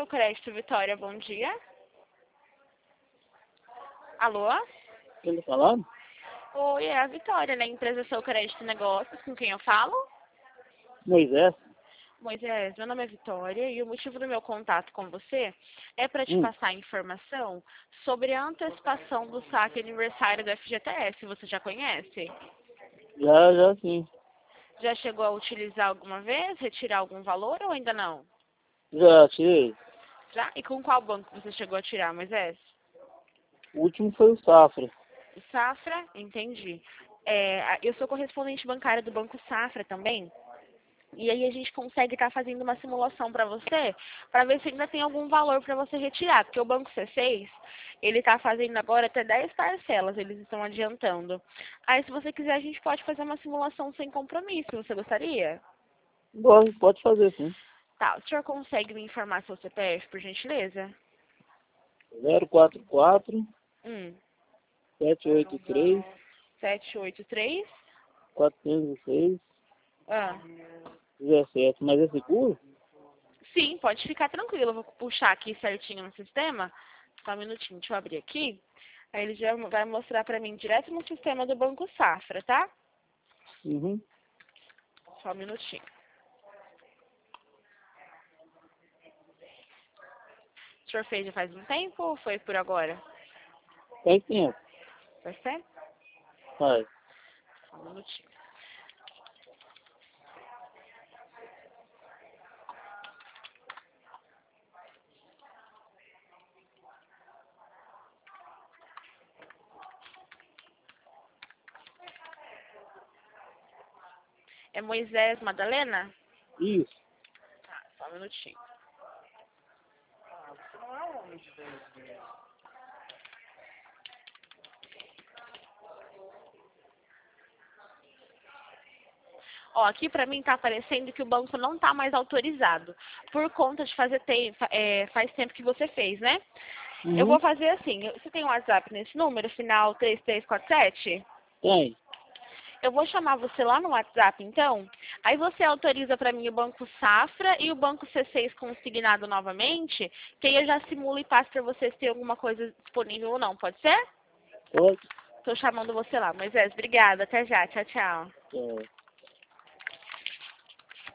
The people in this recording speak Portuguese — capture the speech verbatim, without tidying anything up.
Seu Crédito Vitória, bom dia. Alô? Ele falando? Oi, é a Vitória, da empresa Seu Crédito Negócios, com quem eu falo? Moisés? Moisés, meu nome é Vitória e o motivo do meu contato com você é para te Hum, passar informação sobre a antecipação do saque aniversário do F G T S. Você já conhece? já, já sim. Já chegou a utilizar alguma vez, retirar algum valor ou ainda não? Já tirei. Já? E com qual banco você chegou a tirar, Moisés? O último foi o Safra. O Safra? Entendi. É, eu sou correspondente bancária do Banco Safra também. E aí a gente consegue estar fazendo uma simulação para você, para ver se ainda tem algum valor para você retirar. Porque o Banco C seis, ele está fazendo agora até dez parcelas, eles estão adiantando. Aí se você quiser, a gente pode fazer uma simulação sem compromisso. Você gostaria? Pode, pode fazer sim. Tá, o senhor consegue me informar seu C P F, por gentileza? zero quatro quatro, Hum, sete oito três, sete oito três. quatrocentos e seis, Ah. dezessete. Mas é seguro? Sim, pode ficar tranquilo. Eu vou puxar aqui certinho no sistema. Só um minutinho, deixa eu abrir aqui. Aí ele já vai mostrar pra mim direto no sistema do Banco Safra, tá? Uhum. Só um minutinho. O senhor fez já faz um tempo ou foi por agora? Tem tempo. Vai ser? Faz. Só um minutinho. É Moisés Madalena? Isso. Tá, só um minutinho. Ó, aqui pra mim tá aparecendo que o banco não tá mais autorizado. Por conta de fazer tempo, é, faz tempo que você fez, né? Eu Uhum. vou fazer assim. Você tem um WhatsApp nesse número, final três três quatro sete? Tem. Eu vou chamar você lá no WhatsApp, então. Aí você autoriza para mim o Banco Safra e o Banco C seis consignado novamente, que aí eu já simulo e passo para você se tem alguma coisa disponível ou não. Pode ser? Pode. Estou chamando você lá. Moisés, obrigada. Até já. Tchau, tchau. Tchau.